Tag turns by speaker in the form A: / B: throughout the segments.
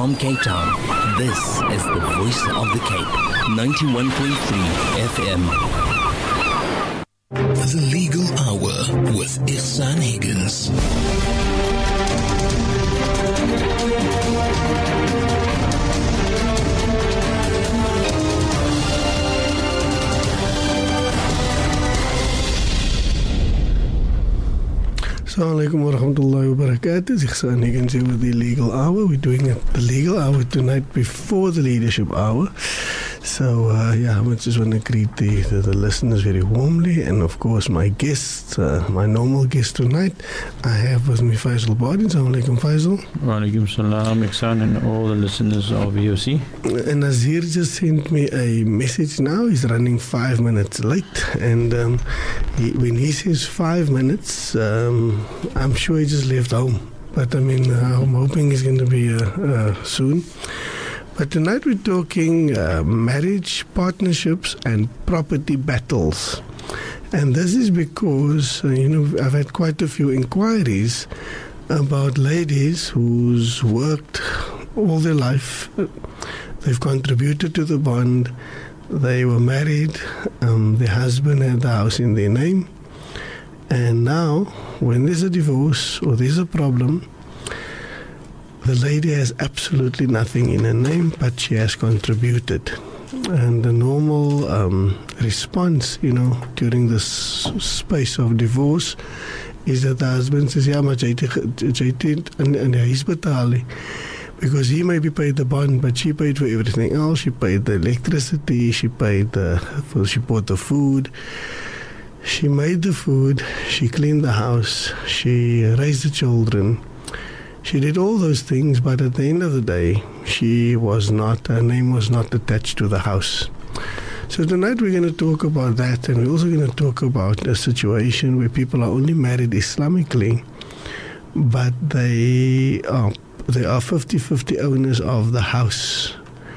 A: From Cape Town, this is the Voice of the Cape, 91.3 FM.
B: The Legal Hour with Ihsan Higgins.
C: Assalamu alaikum wa rahmatullahi wa barakatuh. Ihsan Higgins here with the Legal Hour. We're doing the Legal Hour tonight before the Leadership Hour. So, I just want to greet the listeners very warmly. And, of course, my guests, my normal guest tonight, I have with me Faisal Bardin. Assalamu alaikum, Faisal.
D: Wa alaikum salam, Ihsan, and all the listeners of VOC.
C: And Nazir just sent me a message now. He's running 5 minutes late. And when he says 5 minutes, I'm sure he just left home. But, I'm hoping he's going to be soon. But tonight we're talking marriage, partnerships, and property battles. And this is because, I've had quite a few inquiries about ladies who's worked all their life. They've contributed to the bond. They were married. Their husband had the house in their name. And now, when there's a divorce or there's a problem, the lady has absolutely nothing in her name, but she has contributed. And the normal response, during this space of divorce is that the husband says, maar jy is betalen. Because he maybe paid the bond, but she paid for everything else. She paid the electricity, she bought the food. She made the food, she cleaned the house, she raised the children. She did all those things, but at the end of the day, her name was not attached to the house. So tonight we're going to talk about that, and we're also going to talk about a situation where people are only married Islamically, but they are 50-50 owners of the house.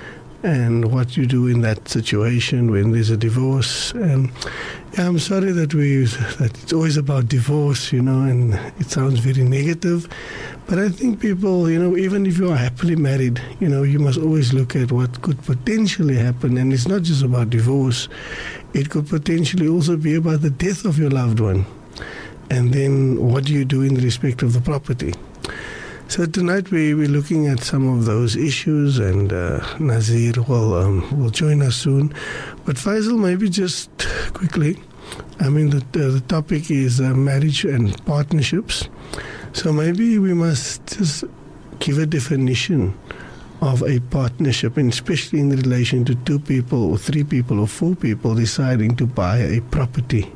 C: And what you do in that situation when there's a divorce. And I'm sorry that it's always about divorce, and it sounds very negative. But I think people, even if you are happily married, you must always look at what could potentially happen. And it's not just about divorce. It could potentially also be about the death of your loved one. And then what do you do in respect of the property? So tonight we're looking at some of those issues, and Nazir will join us soon. But Faisal, maybe just quickly, the topic is marriage and partnerships. So maybe we must just give a definition of a partnership, and especially in relation to 2 people or 3 people or 4 people deciding to buy a property.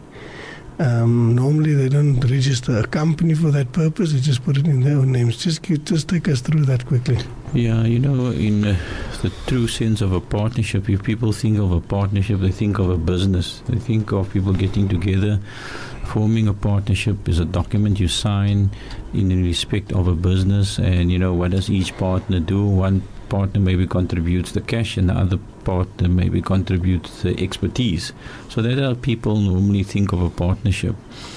C: Normally they don't register a company for that purpose. They just put it in their own names. Just take us through that quickly.
D: Yeah, in the true sense of a partnership, if people think of a partnership, they think of a business. They think of people getting together. Forming a partnership is a document you sign in respect of a business, and what does each partner do? One partner maybe contributes the cash, and the other partner maybe contributes the expertise. So that's how people normally think of a partnership.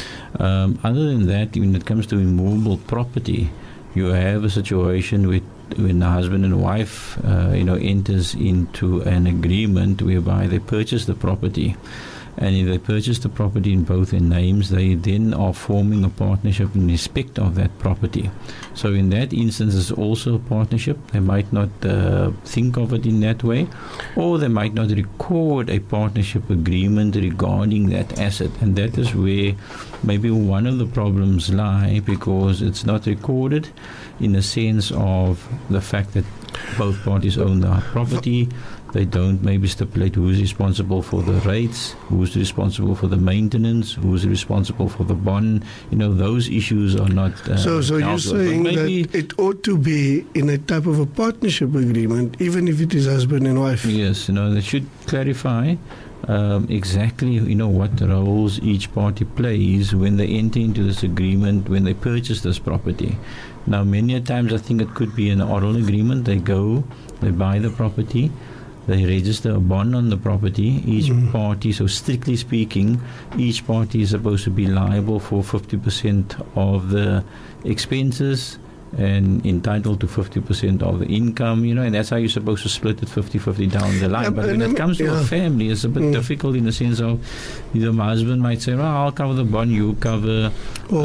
D: Other than that, when it comes to immovable property, you have a situation when the husband and wife enters into an agreement whereby they purchase the property. And if they purchase the property in both their names, they then are forming a partnership in respect of that property. So in that instance, it's also a partnership. They might not think of it in that way, or they might not record a partnership agreement regarding that asset. And that is where maybe one of the problems lie, because it's not recorded in the sense of the fact that both parties own the property. They don't maybe stipulate who's responsible for the rates, who's responsible for the maintenance, who's responsible for the bond. Those issues are not.
C: So you're saying that it ought to be in a type of a partnership agreement, even if it is husband and wife.
D: Yes, they should clarify exactly what roles each party plays when they enter into this agreement, when they purchase this property. Now, many times I think it could be an oral agreement. They buy the property. They register a bond on the property. Each party, so strictly speaking, each party is supposed to be liable for 50% of the expenses and entitled to 50% of the income, and that's how you're supposed to split it 50-50 down the line. But when it comes to a family, it's a bit difficult in the sense of the husband might say, well, I'll cover the bond, you cover
C: all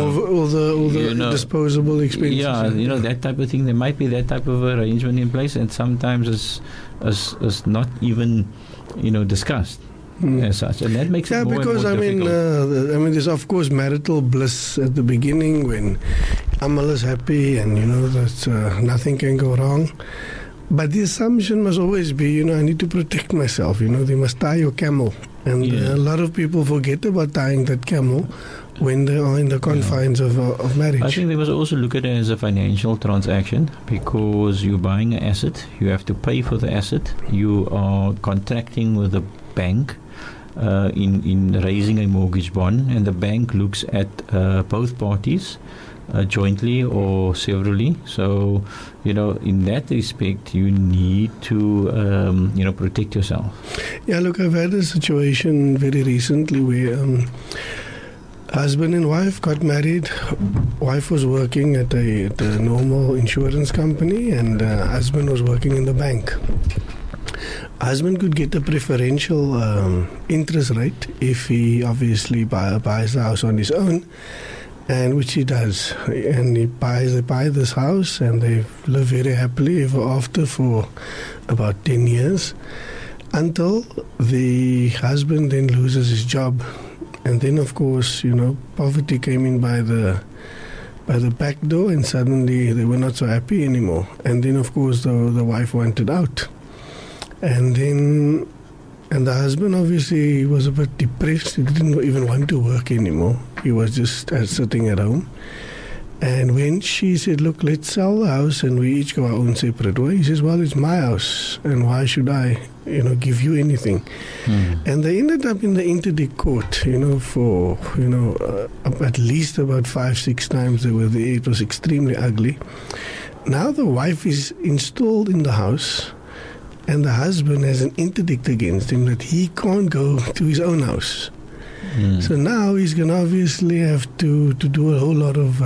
C: the disposable expenses.
D: Yeah, that type of thing. There might be that type of arrangement in place, and sometimes it's not even, discussed. As such, and that makes it more
C: because
D: and more difficult.
C: there's of course marital bliss at the beginning when Amal is happy and that nothing can go wrong. But the assumption must always be, I need to protect myself. They must tie your camel, and a lot of people forget about tying that camel when they are in the confines of marriage.
D: I think they must also look at it as a financial transaction, because you're buying an asset, you have to pay for the asset, you are contracting with the bank in raising a mortgage bond, and the bank looks at both parties jointly or severally. So, in that respect, you need to, protect yourself.
C: Yeah, look, I've had a situation very recently where husband and wife got married. Wife was working at a normal insurance company, and husband was working in the bank. Husband could get a preferential interest rate if he obviously buys the house on his own, and which he does. And they buy this house, and they live very happily ever after for about 10 years, until the husband then loses his job. And then, of course, poverty came in by the back door, and suddenly they were not so happy anymore. And then, of course, the wife wanted out. And the husband obviously was a bit depressed. He didn't even want to work anymore. He was just sitting at home. And when she said, look, let's sell the house and we each go our own separate way, he says, well, it's my house, and why should I, give you anything? And they ended up in the interdict court, for, at least about 5-6 times they were there. It was extremely ugly. Now the wife is installed in the house, and the husband has an interdict against him that he can't go to his own house. So now he's going to obviously have to do a whole lot of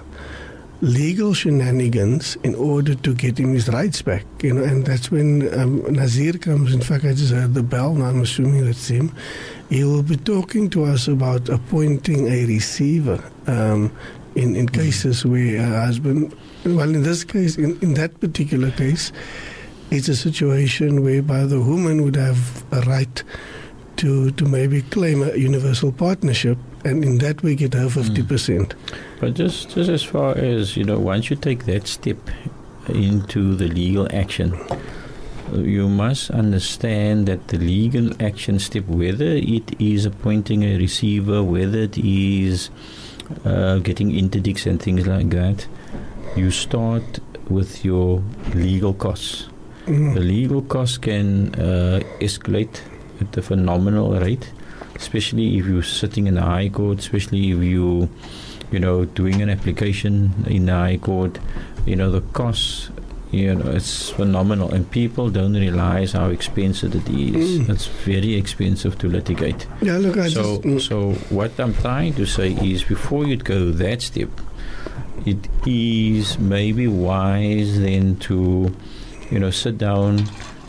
C: legal shenanigans in order to get him his rights back. And that's when Nazir comes. In fact, I just heard the bell, and I'm assuming that's him. He will be talking to us about appointing a receiver in cases where a husband, well, in this case, in that particular case, it's a situation whereby the woman would have a right to maybe claim a universal partnership, and in that way get her 50%.
D: But just as far as, once you take that step into the legal action, you must understand that the legal action step, whether it is appointing a receiver, whether it is getting interdicts and things like that, you start with your legal costs. The legal costs can escalate at a phenomenal rate, especially if you're sitting in the High Court, especially if you doing an application in the High Court. The costs, it's phenomenal, and people don't realize how expensive it is. It's very expensive to litigate.
C: Yeah, look,
D: so what I'm trying to say is, before you go that step, it is maybe wise then to sit down.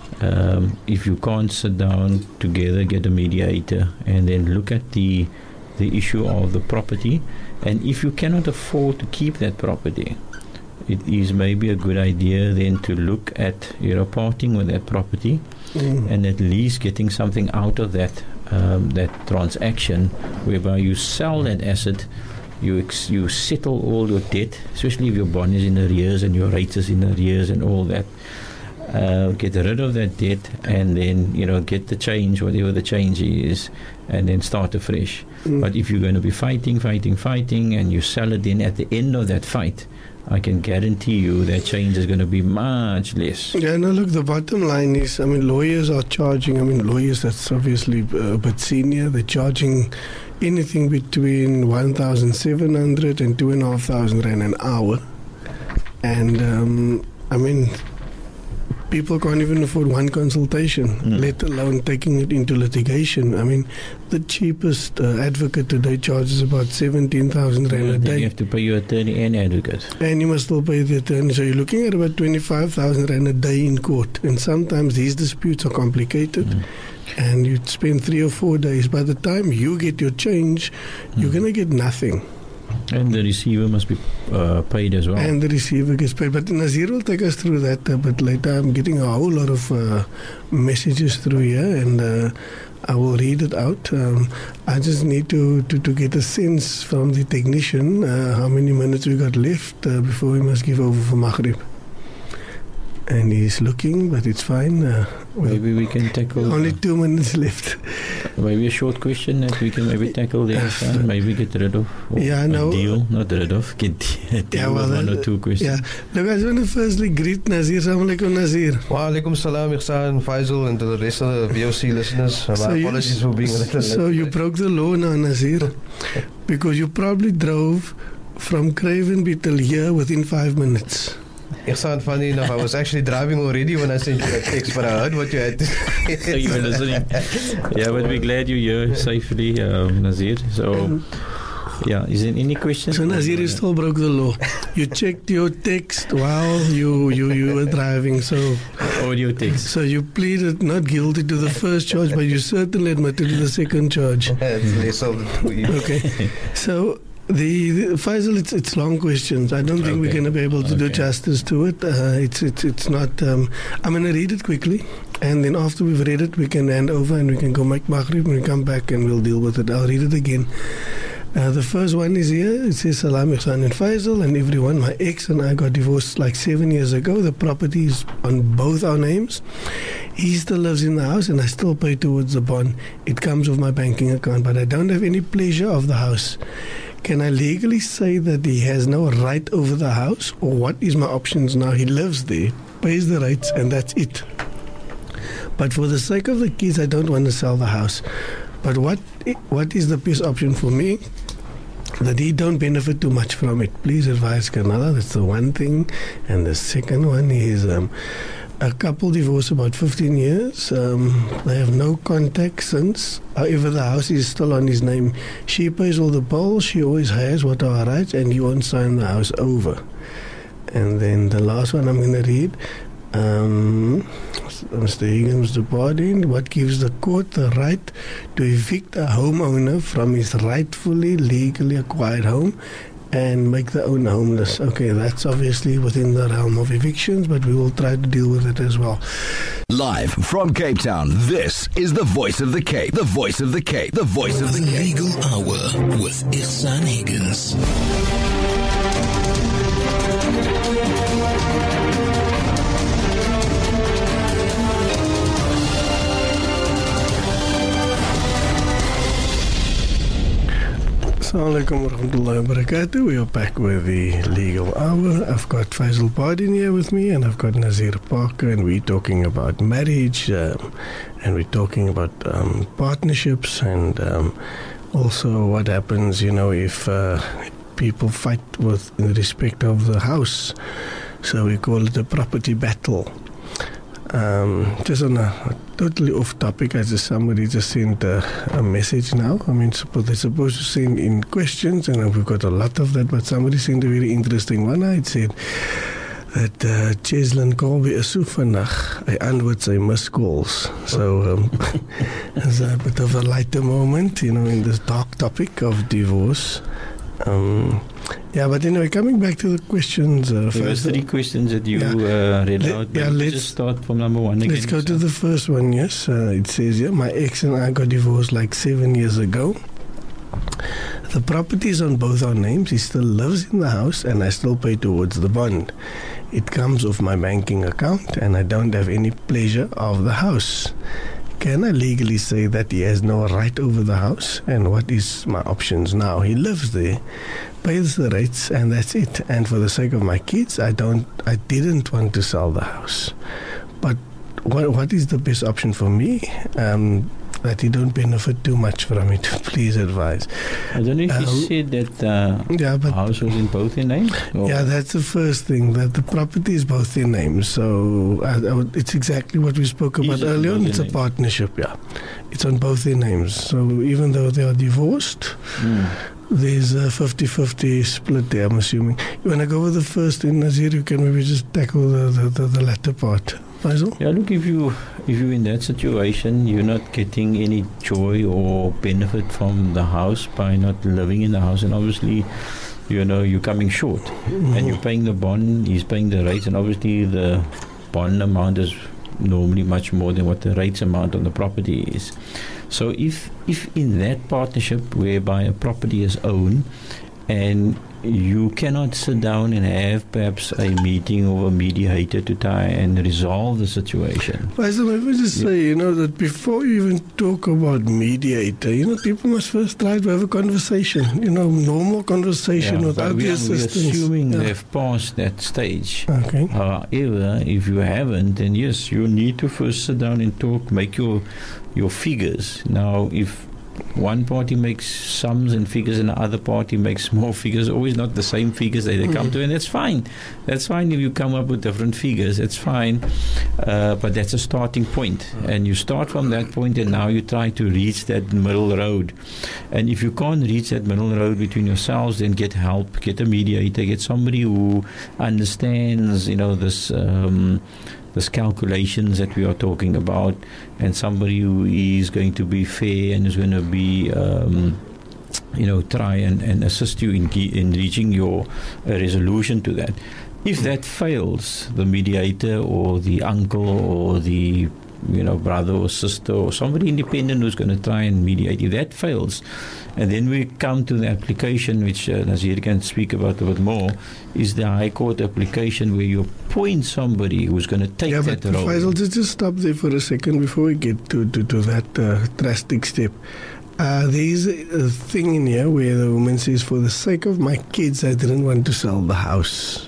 D: If you can't sit down together, get a mediator, and then look at the issue of the property. And if you cannot afford to keep that property, it is maybe a good idea then to look at parting with that property, and at least getting something out of that transaction, whereby you sell that asset. You settle all your debt, especially if your bond is in arrears and your rate is in arrears and all that. Get rid of that debt, and then get the change, whatever the change is, and then start afresh. But if you're going to be fighting, and you sell it, then at the end of that fight, I can guarantee you that change is going to be much less.
C: Yeah, no, look, the bottom line is, lawyers are charging, lawyers that's obviously a bit senior, they're charging anything between 1,700 and 2,500 rand an hour. And, people can't even afford one consultation, let alone taking it into litigation. I mean, the cheapest advocate today charges about 17,000 rand a day.
D: You have to pay your attorney and advocate.
C: And you must still pay the attorney. So you're looking at about 25,000 rand a day in court. And sometimes these disputes are complicated. And you spend 3 or 4 days. By the time you get your change, you're going to get nothing.
D: And the receiver must be paid as well.
C: And the receiver gets paid. But Nazir will take us through that a bit later. I'm getting a whole lot of messages through here, and I will read it out. I just need to get a sense from the technician how many minutes we got left before we must give over for Maghrib. And he's looking, but it's fine.
D: Maybe we can tackle...
C: Only 2 minutes left.
D: Maybe a short question that we can maybe tackle there. Maybe get rid of... deal, not rid of. Get deal with 1 or 2 questions.
C: Yeah. Look, I just want to firstly greet Nazir. Assalamu alaikum, Nazir.
E: Wa alaikum salam, Ihsan, Faisal, and to the rest of the VOC listeners. My apologies for being a little late.
C: So you broke the law now, Nazir, because you probably drove from Cravenby till here within 5 minutes.
E: Ihsan, funny enough, I was actually driving already when I sent you a text, but I heard what you had to say.
D: So you were listening. Yeah, but we're glad you're here safely, Nazir. So, yeah, is there any questions?
C: So Nazir, you still broke the law. You checked your text while you were driving. So
D: audio text.
C: So you pleaded not guilty to the first charge, but you certainly admitted to the second charge. Okay. So the Faisal, it's long questions. I don't think we're going to be able to do justice to it. It's not. I'm going to read it quickly, and then after we've read it, we can hand over and we can go make Maghrib and we come back and we'll deal with it. I'll read it again. The first one is here. It says, Salam, Ihsan and Faisal and everyone. My ex and I got divorced like 7 years ago. The property is on both our names. He still lives in the house and I still pay towards the bond. It comes with my banking account, but I don't have any pleasure of the house. Can I legally say that he has no right over the house, or what is my options now? He lives there, pays the rates, and that's it. But for the sake of the kids, I don't want to sell the house. But what is the best option for me? That he don't benefit too much from it. Please advise Kanala. That's the one thing. And the second one is a couple divorced about 15 years. They have no contact since. However, the house is still on his name. She pays all the bills. She always has what are her rights, and he won't sign the house over. And then the last one I'm going to read. Mr. Higgins departing. What gives the court the right to evict a homeowner from his rightfully, legally acquired home and make the owner homeless? Okay, that's obviously within the realm of evictions, but we will try to deal with it as well.
F: Live from Cape Town, this is the Voice of the Cape. The Voice of the Cape. The Voice of the Cape.
B: Legal Hour with Ihsan Higgins.
C: Assalamu alaikum warahmatullahi wabarakatuh. We are back with the Legal Hour. I've got Faisal Pardin here with me, and I've got Nazir Parker, and we're talking about marriage, and we're talking about partnerships, and also what happens, if people fight in respect of the house. So we call it a property battle. Just on a totally off topic, somebody just sent a message now. I mean, they're supposed to send in questions, and we've got a lot of that, but somebody sent a very interesting one. It said that Cheslin Colby is so vannaag, hy antwoord sy missed calls. So it's a bit of a lighter moment, in this dark topic of divorce. Yeah, but anyway, coming back to the questions.
D: There were 3 questions that you read out. Let's just start from number 1 again.
C: Let's go to the first one, yes. It says here, my ex and I got divorced like 7 years ago. The property is on both our names. He still lives in the house and I still pay towards the bond. It comes off my banking account and I don't have any pleasure of the house. Can I legally say that he has no right over the house? And what is my options now? He lives there, pays the rates, and that's it. And for the sake of my kids, I didn't want to sell the house. But what is the best option for me? that he don't benefit too much from it. Please advise.
D: I don't know if you said that the house was in both their names?
C: Yeah, that's the first thing, that the property is both their names. So it's exactly what we spoke about earlier on. It's a partnership, yeah. It's on both their names. So even though they are divorced, there's a 50-50 split there, I'm assuming. You want to go with the first thing, Nazir? You can maybe just tackle the latter part. Faisal?
D: Yeah, look, if you're in that situation, you're not getting any joy or benefit from the house by not living in the house, and obviously, you're coming short, and you're paying the bond, he's paying the rates, and obviously the bond amount is normally much more than what the rates amount on the property is. So if in that partnership whereby a property is owned, and you cannot sit down and have perhaps a meeting or a mediator to try and resolve the situation.
C: Faisal, let me just say, that before you even talk about mediator, people must first try to have a conversation, normal conversation without the assistance.
D: We're assuming they've passed that stage.
C: Okay.
D: However, if you haven't, then yes, you need to first sit down and talk, make your figures. Now, if one party makes sums and figures and the other party makes more figures, always not the same figures that they come to, and that's fine. That's fine if you come up with different figures, it's fine, but that's a starting point, and you start from that point, and now you try to reach that middle road. And if you can't reach that middle road between yourselves, then get help, get a mediator, get somebody who understands this calculations that we are talking about, and somebody who is going to be fair and is going to be try and assist you in reaching your resolution to that. If that fails, the mediator or the uncle or the brother or sister or somebody independent who's going to try and mediate, if that fails, and then we come to the application, which Nazir can speak about a bit more, is the High Court application where you appoint somebody who's going to take that role.
C: Faisal, just stop there for a second before we get to that drastic step. There's a thing in here where the woman says, for the sake of my kids, I didn't want to sell the house.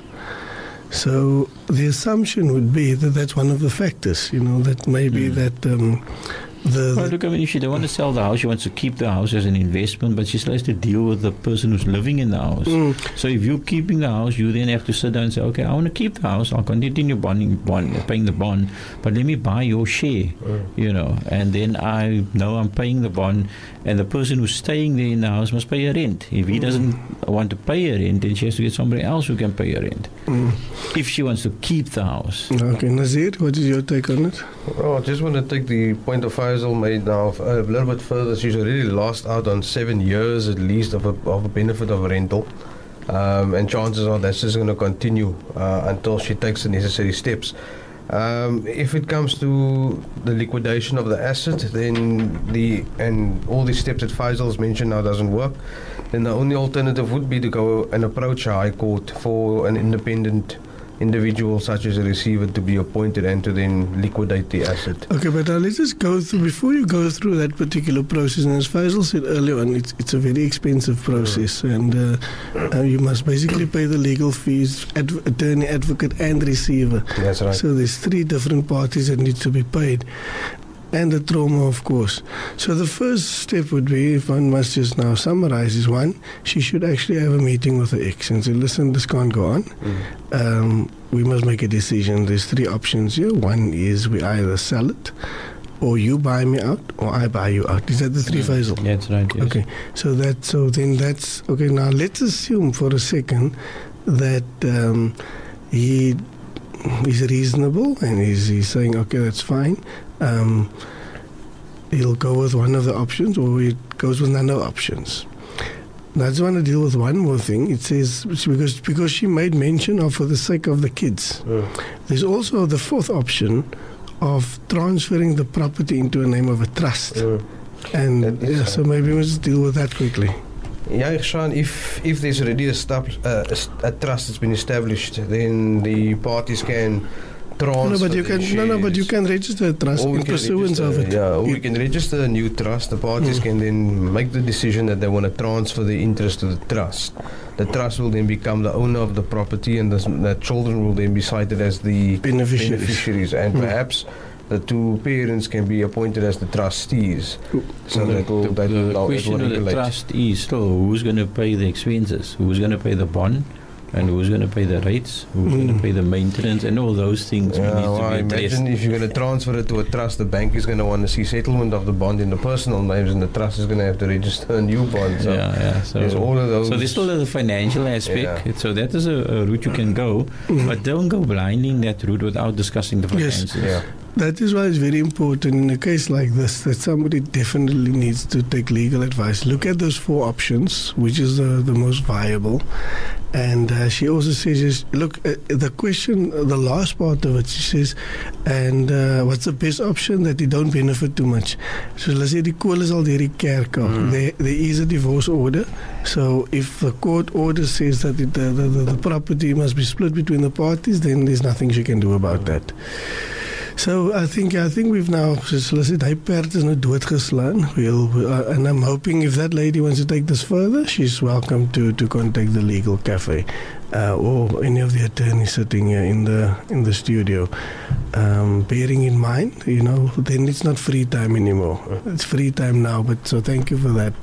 C: So the assumption would be that that's one of the factors, that maybe that...
D: look, if she don't want to sell the house, she wants to keep the house as an investment, but she still has to deal with the person who's living in the house. So if you're keeping the house, you then have to sit down and say, okay, I want to keep the house, I'll continue paying the bond, but let me buy your share, and then I know I'm paying the bond, and the person who's staying there in the house must pay a rent. If he doesn't want to pay a rent, then she has to get somebody else who can pay a rent. If she wants to keep the house.
C: Okay, Nazir, what is your take on it?
E: I just want to take the point of Faisal made now a little bit further. She's already lost out on 7 years at least of a benefit of a rental, and chances are that's just going to continue until she takes the necessary steps. If it comes to the liquidation of the asset, then all the steps that Faisal's mentioned now doesn't work, then the only alternative would be to go and approach a High Court for an independent individual such as a receiver to be appointed and to then liquidate the asset.
C: Okay, but let's just go through, before you go through that particular process, and as Faisal said earlier on, it's a very expensive process, and you must basically pay the legal fees, attorney, advocate and receiver.
E: That's right.
C: So there's 3 different parties that need to be paid. And the trauma, of course. So the first step would be, if one must just now summarize, is one, she should actually have a meeting with her ex and say, listen, this can't go on. We must make a decision. There's 3 options here. One is we either sell it, or you buy me out, or I buy you out. Is that the 3 Faisal?
D: Yeah, that's right, yes.
C: Okay, so then that's, okay, now let's assume for a second that he is reasonable and he's saying, okay, that's fine. He'll go with one of the options, or he goes with none of the options. Now, I just want to deal with one more thing. It says, because she made mention of for the sake of the kids. There's also the 4th option of transferring the property into a name of a trust. And so maybe we'll just deal with that quickly.
E: Yeah, Sean, if there's already a trust that's been established, then the parties can transfer.
C: But you can register a trust in pursuance of it.
E: Yeah, we can register a new trust. The parties can then make the decision that they want to transfer the interest to the trust. The trust will then become the owner of the property, and the children will then be cited as the beneficiaries. And perhaps the two parents can be appointed as the trustees. So that will
D: the question of the trust is still who's going to pay the expenses, who's going to pay the bond, and who's going to pay the rates, who's going to pay the maintenance, and all those things need to be addressed.
E: Imagine if you're going to transfer it to a trust, the bank is going to want to see settlement of the bond in the personal names, and the trust is going to have to register a new bond. So
D: So
E: there's all of those.
D: So there's still the financial aspect. So that is a route you can go, but don't go blindly in that route without discussing the finances.
C: Yes. That is why it's very important in a case like this that somebody definitely needs to take legal advice. Look at those 4 options, which is the most viable. And she also says, look, the question, the last part of it, she says, and what's the best option that you don't benefit too much? So let's say the kool is al deur die kerk. There is a divorce order. So if the court order says that the property must be split between the parties, then there's nothing she can do about that. So I think we've now, soos hulle sê, die perd is nou doodgeslaan. And I'm hoping if that lady wants to take this further, she's welcome to contact the legal cafe or any of the attorneys sitting here in the studio. Bearing in mind, then it's not free time anymore. It's free time now. But so thank you for that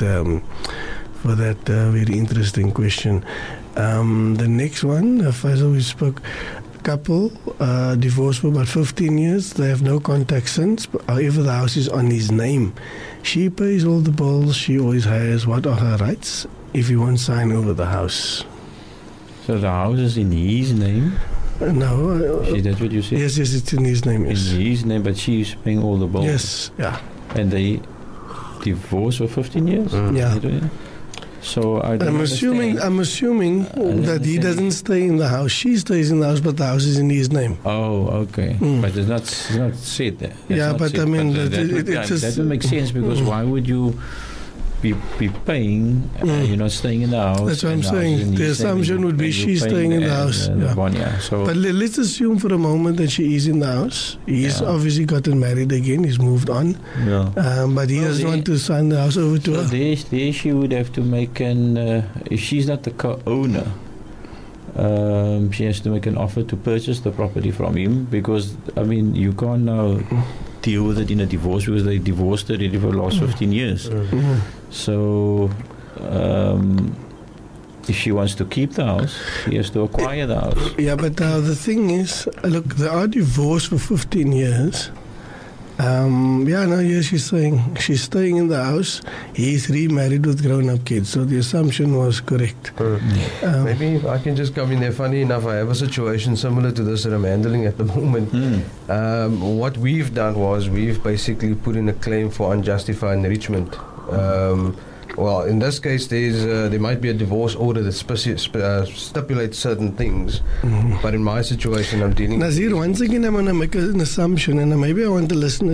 C: very interesting question. The next one, Faisal, we spoke. Couple divorced for about 15 years. They have no contact since. However, the house is on his name. She pays all the bills. She always has. What are her rights if he won't sign over the house?
D: So the house is in his name?
C: No.
D: Is that what you said?
C: Yes, it's in his name. Yes.
D: In his name, but she's paying all the bills.
C: Yes, yeah.
D: And they divorced for 15 years?
C: Yeah.
D: So
C: I'm assuming that he doesn't stay in the house. She stays in the house, but the house is in his name.
D: Oh, okay. But it's not said there.
C: That
D: would make sense because why would you be paying? You're not staying in the house.
C: That's what I'm saying. The assumption would be she's staying in the house.
D: So,
C: but let's assume for a moment that she is in the house. He's obviously gotten married again. He's moved on. But he doesn't want to sign the house over to her.
D: There she would have to make if she's not the co-owner, she has to make an offer to purchase the property from him because, you can't now deal with it in a divorce because they divorced already for the last 15 years. So if she wants to keep the house, she has to acquire the house.
C: Yeah, but the thing is, look, they are divorced for 15 years. She's saying she's staying in the house. He's remarried with grown-up kids, so the assumption was correct.
E: Maybe I can just come in there. Funny enough, I have a situation similar to this that I'm handling at the moment. What we've done was we've basically put in a claim for unjustified enrichment. Well, in this case, there might be a divorce order that stipulates certain things. But in my situation, I'm dealing.
C: Nazir, once again, I'm going to make an assumption, and maybe I want the listener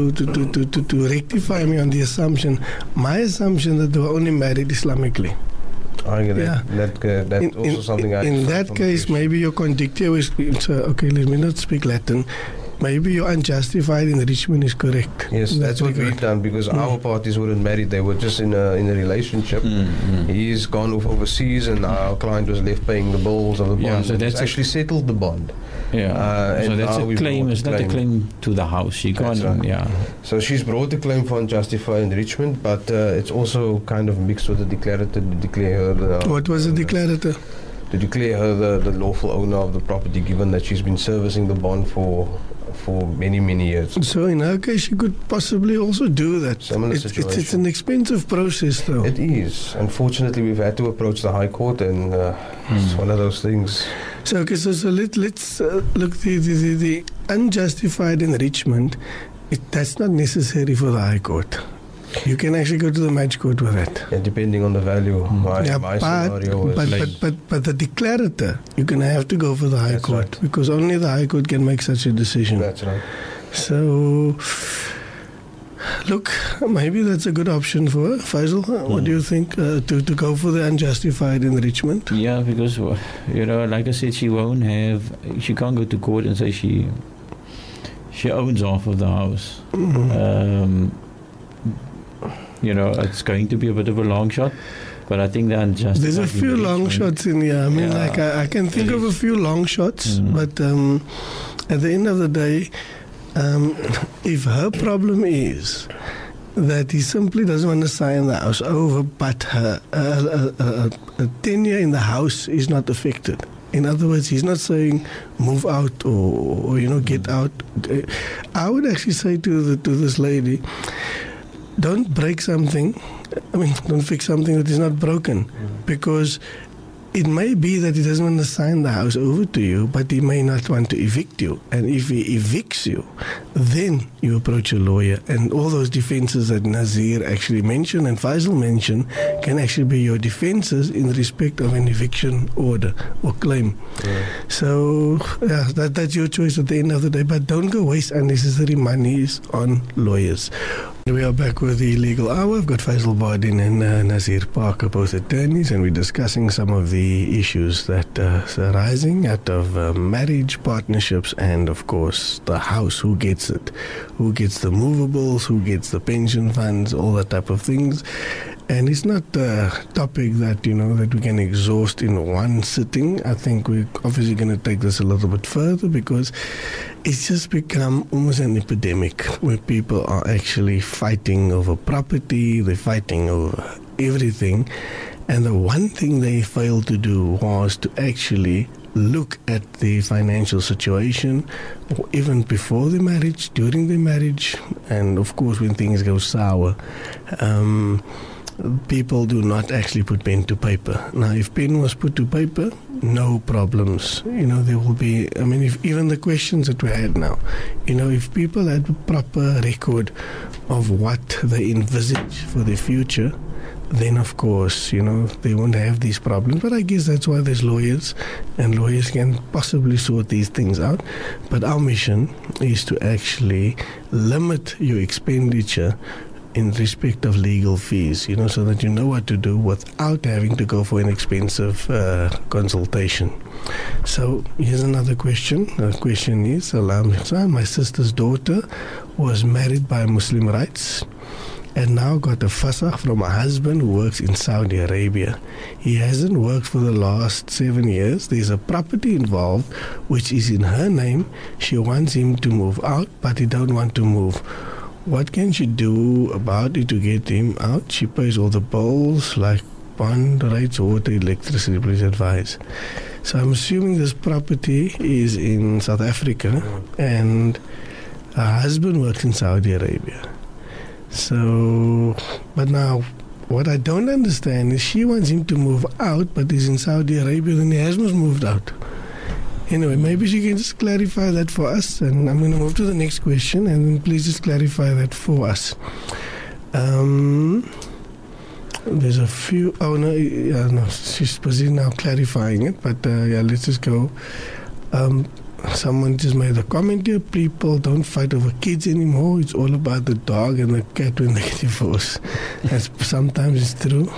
C: to rectify me on the assumption. My assumption that they were only married Islamically.
E: I get that. That's also something I.
C: In that case, maybe your condictio is okay. Let me not speak Latin. Maybe your unjustified enrichment is correct.
E: Yes, that's what we've done because our parties weren't married; they were just in a relationship. He's gone off overseas, and our client was left paying the bills of the bond. So that's actually settled the bond.
D: So that's a claim. It's not a claim to the house. She can't. Right.
E: So she's brought a claim for unjustified enrichment, but it's also kind of mixed with the declarator to declare her.
C: What was the declarator?
E: To declare her the lawful owner of the property, given that she's been servicing the bond for many years.
C: So in her case, she could possibly also do that.
E: Similar situation.
C: It's an expensive process, though.
E: It is. Unfortunately, we've had to approach the High Court, and it's one of those things.
C: So let's look the unjustified enrichment. That's not necessary for the High Court. You can actually go to the match court with that.
E: Yeah, depending on the value. My scenario is
C: but the declarator, you're going to have to go for the High Court. Right. Because only the High Court can make such a decision.
E: That's right.
C: So, look, maybe that's a good option for her. Faisal, what do you think? To go for the unjustified enrichment?
D: Yeah, because, like I said, she can't go to court and say she owns half of the house. It's going to be a bit of a long shot, but I think the unjustified.
C: There's a few long shots in here. I can think of a few long shots, but at the end of the day, If her problem is that he simply doesn't want to sign the house over, but her tenure in the house is not affected. In other words, he's not saying move out or get out. I would actually say to this lady, don't break something. Don't fix something that is not broken, because it may be that he doesn't want to sign the house over to you, but he may not want to evict you. And if he evicts you, then you approach a lawyer. And all those defenses that Nazir actually mentioned and Faisal mentioned can actually be your defenses in respect of an eviction order or claim. Yeah. So that's your choice at the end of the day. But don't go waste unnecessary monies on lawyers. We are back with the Legal Hour. I've got Faisal Bardin and Nazir Parker, both attorneys, and we're discussing some of the issues that are arising out of marriage, partnerships, and, of course, the house. Who gets it? Who gets the movables? Who gets the pension funds? All that type of things. And it's not a topic that, that we can exhaust in one sitting. I think we're obviously going to take this a little bit further, because it's just become almost an epidemic where people are actually fighting over property, they're fighting over everything. And the one thing they failed to do was to actually look at the financial situation, even before the marriage, during the marriage, and of course when things go sour. People do not actually put pen to paper. Now, if pen was put to paper, no problems. There will be, if even the questions that we had now, if people had a proper record of what they envisage for the future, then of course, they won't have these problems. But I guess that's why there's lawyers, and lawyers can possibly sort these things out. But our mission is to actually limit your expenditure in respect of legal fees, so that you know what to do without having to go for an expensive consultation. So here's another question. The question is, my sister's daughter was married by Muslim rights and now got a fasakh from a husband who works in Saudi Arabia. He hasn't worked for the last 7 years. There's a property involved which is in her name. She wants him to move out, but he don't want to move. What can she do about it to get him out? She pays all the bills like bond rates, water, electricity, please advise. So I'm assuming this property is in South Africa and her husband works in Saudi Arabia. So, but now what I don't understand is she wants him to move out, but he's in Saudi Arabia and he hasn't moved out. Anyway, maybe she can just clarify that for us, and I'm going to move to the next question, and then please just clarify that for us. There's a few. Oh no, she's busy now clarifying it, but let's just go. Someone just made a comment here. People don't fight over kids anymore. It's all about the dog and the cat when they get divorced. That's sometimes it's true.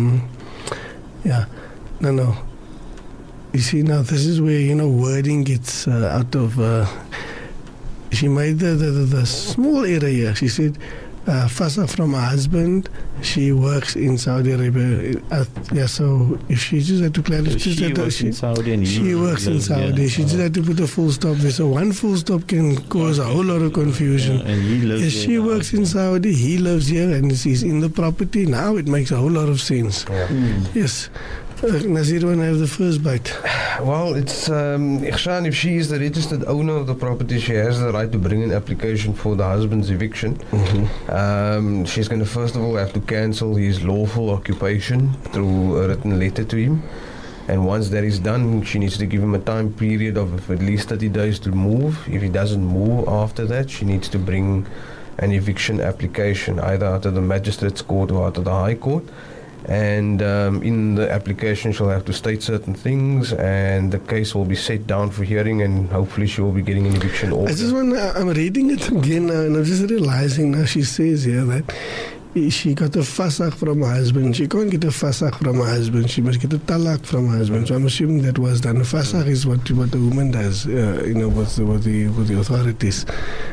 C: No. You see, now this is where, wording gets out of... she made the small error here. She said, fasakh from her husband, she works in Saudi Arabia. So if she just had to clarify...
D: She works in Saudi and
C: she works in Saudi. She just had to put a full stop there. So one full stop can cause a whole lot of confusion.
D: And he lives
C: she works in Saudi, he lives here, and he's in the property. Now it makes a whole lot of sense. Yes. Nazir, when I have the first bite.
E: Well, it's Ihsan, if she is the registered owner of the property, she has the right to bring an application for the husband's eviction. She's going to first of all have to cancel his lawful occupation through a written letter to him. And once that is done, she needs to give him a time period of at least 30 days to move. If he doesn't move after that, she needs to bring an eviction application either out of the magistrate's court or out of the high court. And in the application she'll have to state certain things, and the case will be set down for hearing, and hopefully she will be getting an eviction order.
C: I'm reading it again now, and I'm just realizing now she says here that she got a fasakh from her husband. She can't get a fasakh from her husband. She must get a talaq from her husband. So I'm assuming that was done. A fasakh is what the woman does, with the authorities.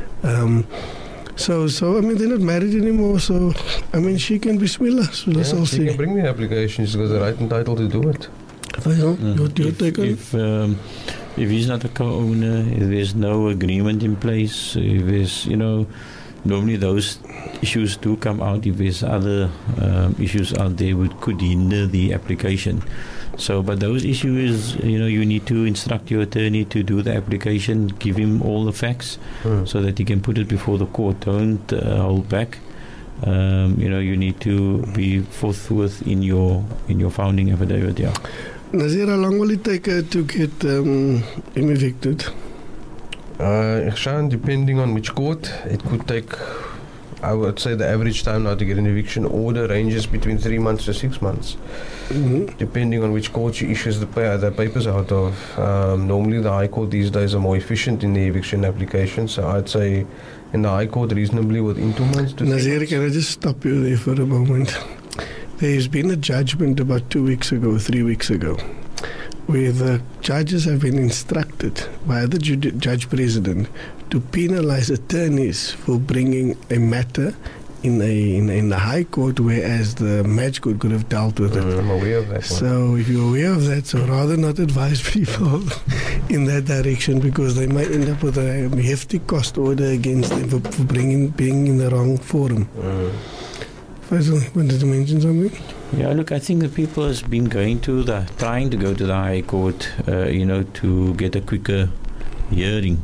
C: So they're not married anymore, so, she can bismillah. So let's all see.
E: She can bring the application. She's got the right and title to do it.
C: Your take on it?
D: If he's not a co-owner, if there's no agreement in place, if there's, normally those issues do come out if there's other issues out there which could hinder the application. So, but those issues, you need to instruct your attorney to do the application, give him all the facts so that he can put it before the court. Don't hold back. You need to be forthwith in your founding affidavit. Yeah.
C: Nazir, how long will it take to get him evicted?
E: Depending on which court, it could take, I would say the average time now to get an eviction order ranges between 3 months to 6 months. Depending on which court she issues the papers out of. Normally the High Court these days are more efficient in the eviction application, so I'd say in the High Court reasonably within 2 months to 3 months.
C: Nazir, can I just stop you there for a moment? There's been a judgment about 3 weeks ago, where the judges have been instructed by the judge president to penalize attorneys for bringing a matter in the High Court, whereas the Match Court could have dealt with it.
E: I'm aware of that.
C: So if you're aware of that, so rather not advise people in that direction, because they might end up with a hefty cost order against them for being in the wrong forum. Faisal, wanted to mention something?
D: Yeah, look, I think the people has been trying to go to the High Court, to get a quicker hearing,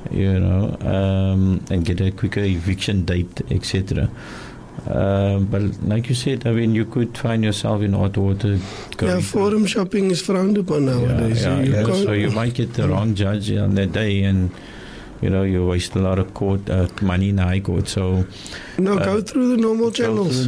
D: and get a quicker eviction date, etc. But like you said, I mean, you could find yourself in hot water.
C: Forum shopping is frowned upon nowadays.
D: So you might get the wrong judge on that day, and you waste a lot of court money in the High Court. So
C: go through the normal channels.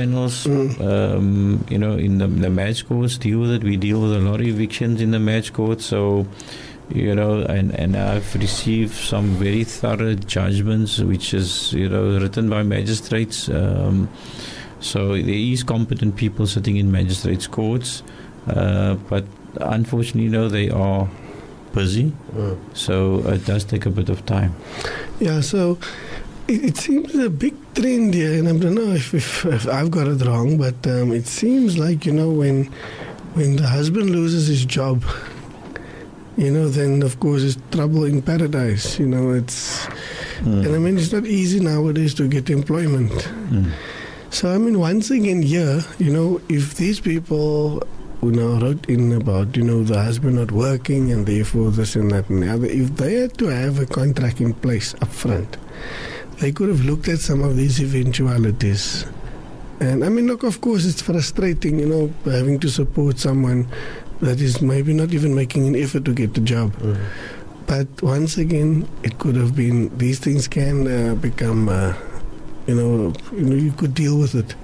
D: In the match courts, deal with it. We deal with a lot of evictions in the match court. So, and I've received some very thorough judgments, which is written by magistrates. So there is competent people sitting in magistrates' courts, but unfortunately, they are busy, so it does take a bit of time.
C: Yeah, so it seems a big trend here, and I don't know if I've got it wrong, but it seems like, when the husband loses his job, then of course it's trouble in paradise. It's and I mean, it's not easy nowadays to get employment. So I mean, once again here, if these people wrote in about, the husband not working and therefore this and that and the other, if they had to have a contract in place up front, they could have looked at some of these eventualities. And I mean, look, of course, it's frustrating, having to support someone that is maybe not even making an effort to get the job. But once again, it could have been, these things can become, you could deal with it.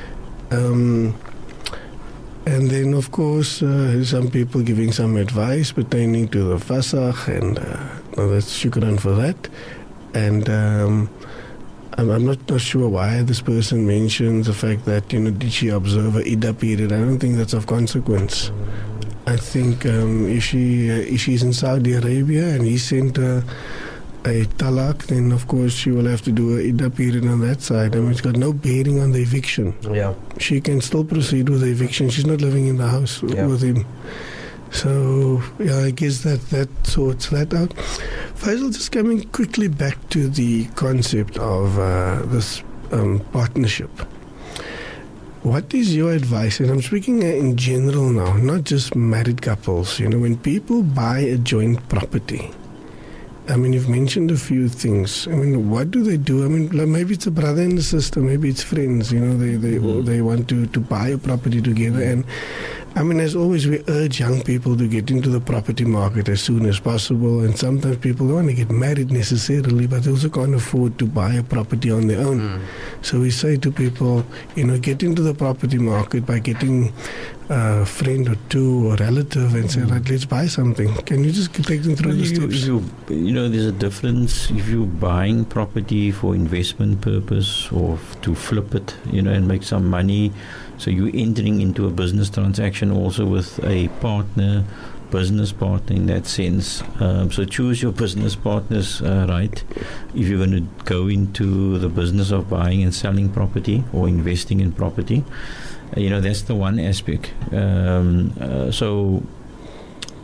C: And then, of course, some people giving some advice pertaining to the fasakh, and that's shukran for that. And I'm not sure why this person mentions the fact that, did she observe a Ida period? I don't think that's of consequence. I think if she's in Saudi Arabia and he sent her a talaq, then of course she will have to do a Ida period on that side. I mean, it's got no bearing on the eviction. Yeah, she can still proceed with the eviction. She's not living in the house with him. So yeah, I guess that sorts that out. Faisal, just coming quickly back to the concept of this partnership. What is your advice? And I'm speaking in general now, not just married couples. When people buy a joint property, I mean, you've mentioned a few things. I mean, what do they do? I mean, maybe it's a brother and a sister, maybe it's friends. They want to buy a property together. And I mean, as always, we urge young people to get into the property market as soon as possible. And sometimes people don't want to get married necessarily, but they also can't afford to buy a property on their own. So we say to people, get into the property market by getting a friend or two or relative and say, right, let's buy something. Can you just take them through the steps?
D: There's a difference if you're buying property for investment purpose or to flip it, and make some money. So you're entering into a business transaction also with a business partner in that sense. So choose your business partners right. If you're going to go into the business of buying and selling property or investing in property, that's the one aspect. So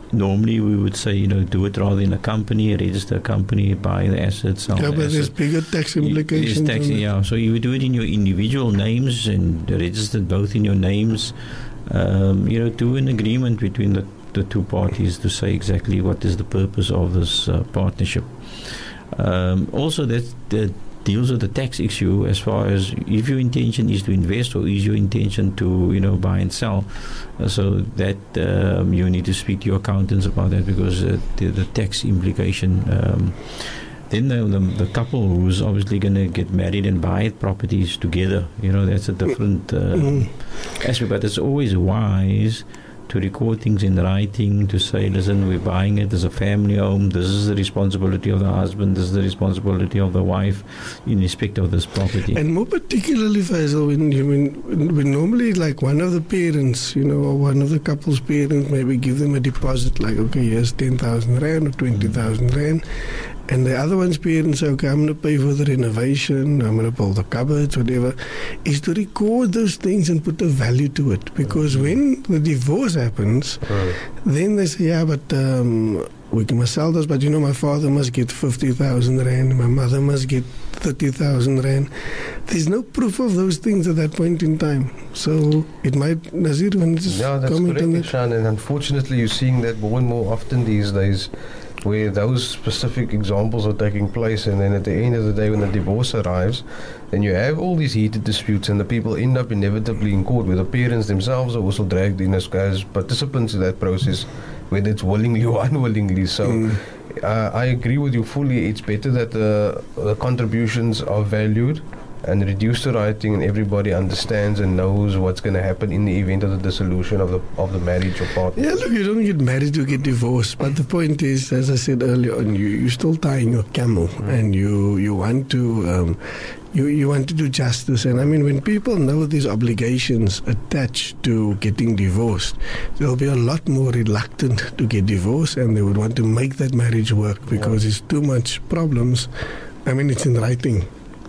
D: normally we would say, do it rather in a company, register a company, buy the assets, sell the
C: but
D: asset.
C: there's bigger tax implications.
D: So you would do it in your individual names and register both in your names. Do an agreement between the two parties to say exactly what is the purpose of this partnership. Also, that deals with the tax issue as far as if your intention is to invest or is your intention to buy and sell. So that you need to speak to your accountants about that, because the tax implication. Then the couple who's obviously going to get married and buy properties together, that's a different aspect. But it's always wise to record things in writing, to say, listen, we're buying it as a family home. This is the responsibility of the husband. This is the responsibility of the wife in respect of this property.
C: And more particularly, Faisal, when normally like one of the parents, or one of the couple's parents maybe give them a deposit, like, okay, here's 10,000 Rand or 20,000 Rand. And the other one's parents say, okay, I'm going to pay for the renovation, I'm going to build the cupboards, whatever, is to record those things and put a value to it. Because when the divorce happens, then they say, yeah, but we must sell those, but my father must get 50,000 Rand, my mother must get 30,000 Rand. There's no proof of those things at that point in time. So it might, Nazir, when just comment on that?
E: Ishan, and unfortunately you're seeing that more and more often these days, where those specific examples are taking place, and then at the end of the day when the divorce arrives, then you have all these heated disputes and the people end up inevitably in court, where the parents themselves are also dragged in as participants in that process, whether it's willingly or unwillingly. So I agree with you fully. It's better that the contributions are valued and reduced to writing, and everybody understands and knows what's going to happen in the event of the dissolution of the marriage or partnership.
C: Yeah, look, you don't get married, you get divorced. But the point is, as I said earlier on, you're still tying your camel, and you want to you want to do justice. And I mean, when people know these obligations attached to getting divorced, they'll be a lot more reluctant to get divorced, and they would want to make that marriage work, because it's too much problems. I mean, it's in writing.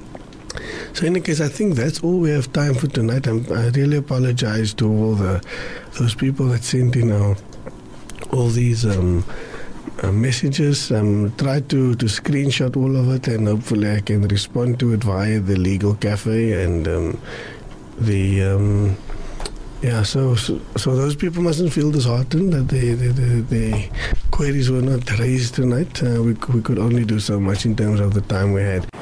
C: So in any case, I think that's all we have time for tonight. I really apologize to all those people that sent in all these messages. Try to screenshot all of it, and hopefully I can respond to it via the Legal Cafe and So those people mustn't feel disheartened that the queries were not raised tonight. We could only do so much in terms of the time we had.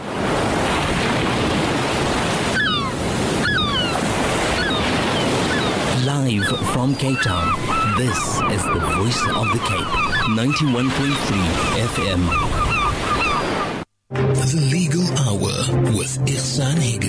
A: Live from Cape Town, this is the Voice of the Cape, 91.3 FM.
B: The Legal Hour with Ihsan Higgins.